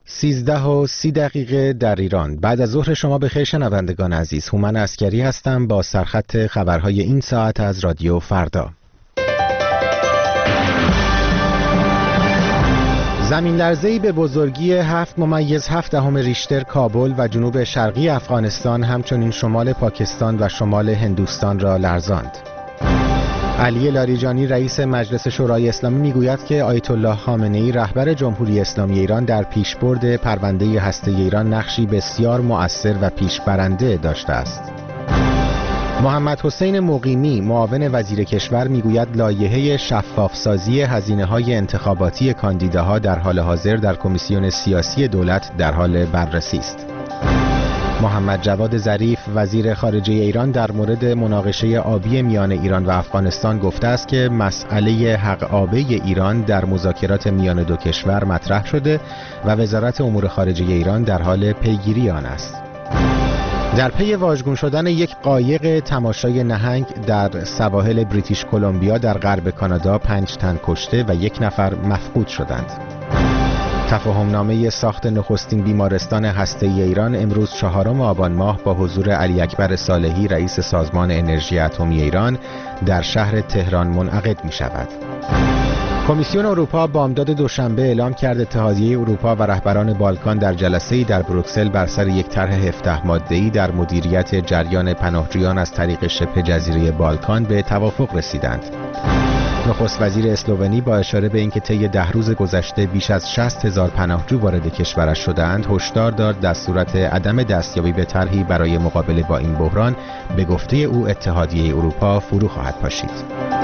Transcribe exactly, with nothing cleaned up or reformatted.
سیزده و سی دقیقه در ایران. بعد از ظهر شما بخیر شنوندگان عزیز. هومن عسکری هستم با سرخط خبرهای این ساعت از رادیو فردا. زمین لرزه‌ای به بزرگی هفت ممیز هفت دهم ریشتر کابل و جنوب شرقی افغانستان همچنین شمال پاکستان و شمال هندوستان را لرزاند. علی لاریجانی رئیس مجلس شورای اسلامی میگوید که آیت الله خامنه‌ای رهبر جمهوری اسلامی ایران در پیشبرد پرونده هسته ایران نقشی بسیار مؤثر و پیشبرنده داشته است. محمد حسین مقیمی معاون وزیر کشور میگوید لایحه شفافسازی هزینه‌های انتخاباتی کاندیداها در حال حاضر در کمیسیون سیاسی دولت در حال بررسی است. محمد جواد ظریف وزیر خارجه ایران در مورد مناقشه آبی میان ایران و افغانستان گفته است که مسئله حق آبی ایران در مذاکرات میان دو کشور مطرح شده و وزارت امور خارجه ایران در حال پیگیری آن است. در پی واژگون شدن یک قایق تماشای نهنگ در سواحل بریتیش کلمبیا در غرب کانادا پنج تن کشته و یک نفر مفقود شدند. تفاهمنامه ساخت نخستین بیمارستان هسته‌ای ایران امروز چهارم آبان ماه با حضور علی اکبر صالحی رئیس سازمان انرژی اتمی ایران در شهر تهران منعقد می شود. کمیسیون اروپا بامداد دوشنبه اعلام کرد اتحادیه اروپا و رهبران بالکان در جلسه‌ای در بروکسل بر سر یک طرح هفده ماده‌ای در مدیریت جریان پناهجویان از طریق شبه جزیره بالکان به توافق رسیدند. نخست وزیر اسلوونی با اشاره به اینکه طی ده روز گذشته بیش از شصت هزار پناهجو وارد کشورش شدند، هشدار داد در صورت عدم دستیابی به طرحی برای مقابله با این بحران به گفته او اتحادیه اروپا فرو خواهد پاشید.